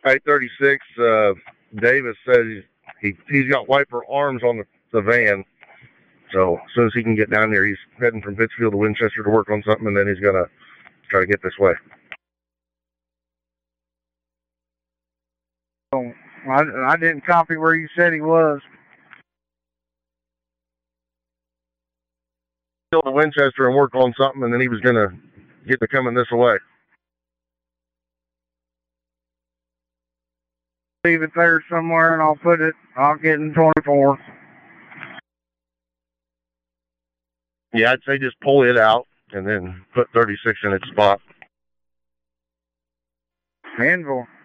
836, Davis said he's got wiper arms on the van. So as soon as he can get down there, he's heading from Pittsfield to Winchester to work on something, and then he's going to try to get this way. Oh, I didn't copy where you said he was. To Winchester and work on something, and then he was going to get to coming this way. Leave it there somewhere, and I'll get in 24. Yeah, I'd say just pull it out and then put 36 in its spot. Anvil.